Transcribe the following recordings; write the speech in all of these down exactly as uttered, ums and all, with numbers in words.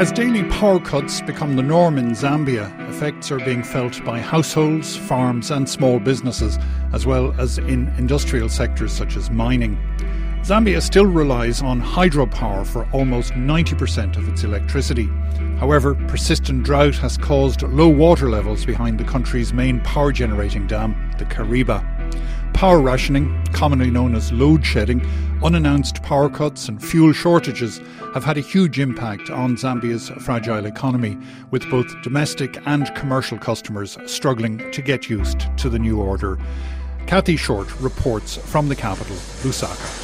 As daily power cuts become the norm in Zambia, effects are being felt by households, farms and small businesses, as well as in industrial sectors such as mining. Zambia still relies on hydropower for almost ninety percent of its electricity. However, persistent drought has caused low water levels behind the country's main power generating dam, the Kariba. Power rationing, commonly known as load shedding, unannounced power cuts and fuel shortages have had a huge impact on Zambia's fragile economy, with both domestic and commercial customers struggling to get used to the new order. Kathy Short reports from the capital, Lusaka.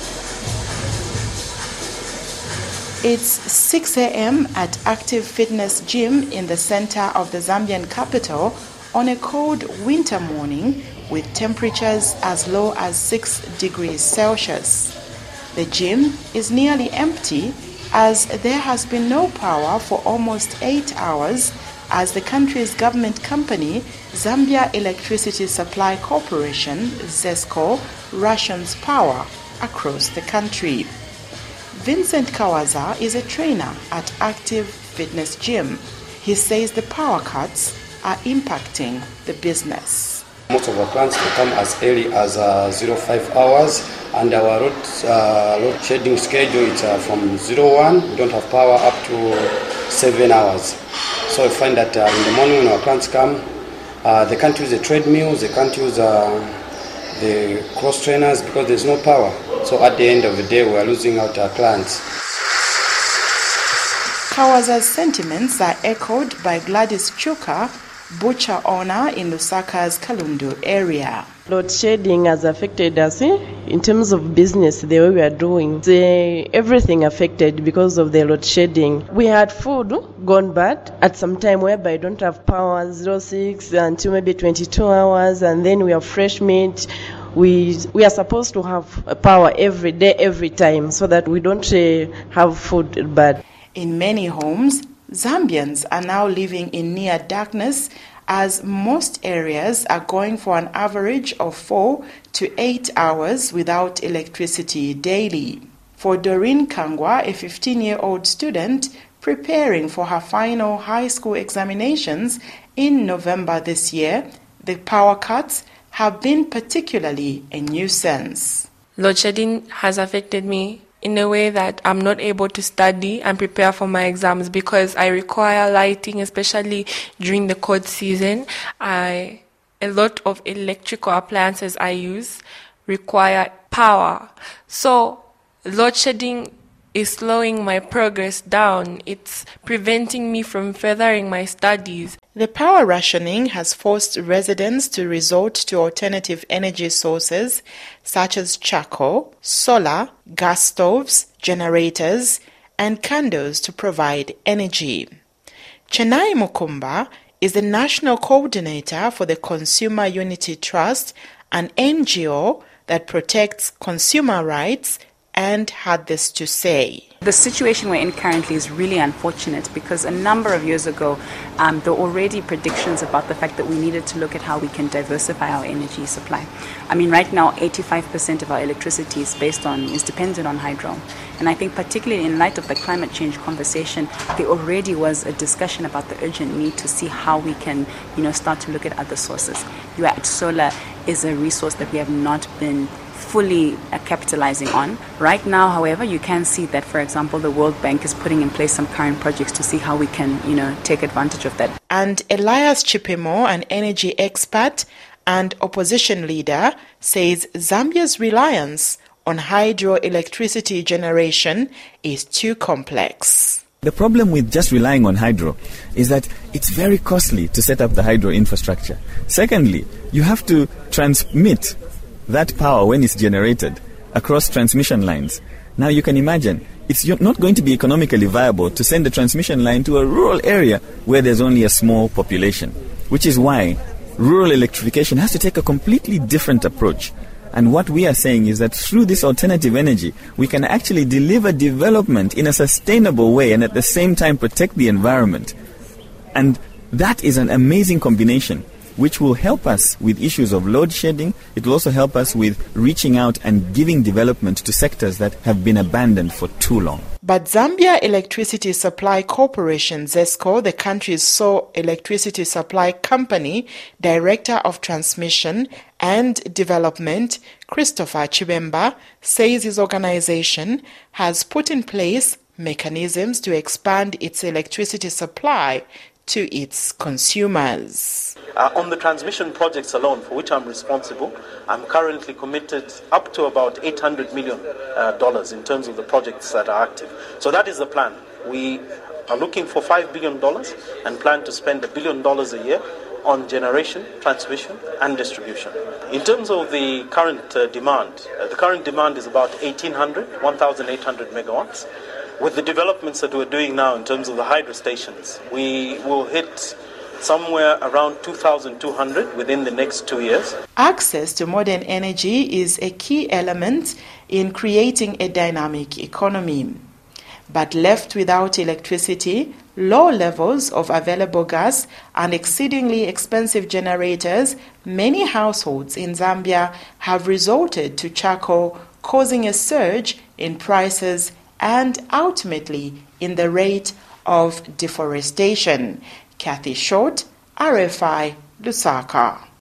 It's six a.m. at Active Fitness Gym in the centre of the Zambian capital on a cold winter morning with temperatures as low as six degrees Celsius. The gym is nearly empty as there has been no power for almost eight hours as the country's government company, Zambia Electricity Supply Corporation, ZESCO, rations power across the country. Vincent Kawaza is a trainer at Active Fitness Gym. He says the power cuts are impacting the business. Most of our plants can come as early as uh, zero five hours, and our load, uh, load shedding schedule is uh, from zero one. We don't have power up to seven hours. So we find that uh, in the morning when our plants come, uh, they can't use the treadmills, they can't use uh, the cross trainers because there's no power. So at the end of the day, we are losing out our clients. Kawaza's sentiments are echoed by Gladys Chuka, butcher owner in Lusaka's Kalundu area. Load shedding has affected us eh? in terms of business, the way we are doing. The, everything affected because of the load shedding. We had food gone bad at some time whereby I don't have power, zero six until maybe twenty-two hours, and then we have fresh meat. We we are supposed to have power every day, every time, so that we don't uh, have food bad. In many homes, Zambians are now living in near darkness as most areas are going for an average of four to eight hours without electricity daily. For Doreen Kangwa, a fifteen-year-old student preparing for her final high school examinations in November this year, the power cuts have been particularly a nuisance. Load shedding has affected me in a way that I'm not able to study and prepare for my exams because I require lighting, especially during the cold season. I, a lot of electrical appliances I use require power. So load shedding is slowing my progress down. It's preventing me from furthering my studies. The power rationing has forced residents to resort to alternative energy sources such as charcoal, solar, gas stoves, generators, and candles to provide energy. Chenai Mukumba is the national coordinator for the Consumer Unity Trust, an N G O that protects consumer rights, and had this to say. The situation we're in currently is really unfortunate because a number of years ago um, there were already predictions about the fact that we needed to look at how we can diversify our energy supply. I mean, right now eighty-five percent of our electricity is based on, is dependent on hydro. And I think particularly in light of the climate change conversation, there already was a discussion about the urgent need to see how we can, you know, start to look at other sources. You are, solar is a resource that we have not been fully uh, capitalizing on. Right now, however, you can see that, for example, the World Bank is putting in place some current projects to see how we can, you know, take advantage of that. And Elias Chipimo, an energy expert and opposition leader, says Zambia's reliance on hydroelectricity generation is too complex. The problem with just relying on hydro is that it's very costly to set up the hydro infrastructure. Secondly, you have to transmit that power when it's generated across transmission lines. Now you can imagine, it's not going to be economically viable to send a transmission line to a rural area where there's only a small population, which is why rural electrification has to take a completely different approach. And what we are saying is that through this alternative energy, we can actually deliver development in a sustainable way and at the same time protect the environment. And that is an amazing combination, which will help us with issues of load shedding. It will also help us with reaching out and giving development to sectors that have been abandoned for too long. But Zambia Electricity Supply Corporation, ZESCO, the country's sole electricity supply company, Director of Transmission and Development, Christopher Chibemba, says his organization has put in place mechanisms to expand its electricity supply to its consumers. Uh, on the transmission projects alone, for which I'm responsible, I'm currently committed up to about eight hundred million dollars uh, in terms of the projects that are active. So that is the plan. We are looking for five billion dollars and plan to spend a billion dollars a year on generation, transmission and distribution. In terms of the current uh, demand, uh, the current demand is about eighteen hundred, eighteen hundred megawatts. With the developments that we're doing now in terms of the hydro stations, we will hit somewhere around two thousand two hundred within the next two years. Access to modern energy is a key element in creating a dynamic economy. But left without electricity, low levels of available gas and exceedingly expensive generators, many households in Zambia have resorted to charcoal, causing a surge in prices and ultimately in the rate of deforestation. Kathy Short, R F I, Lusaka.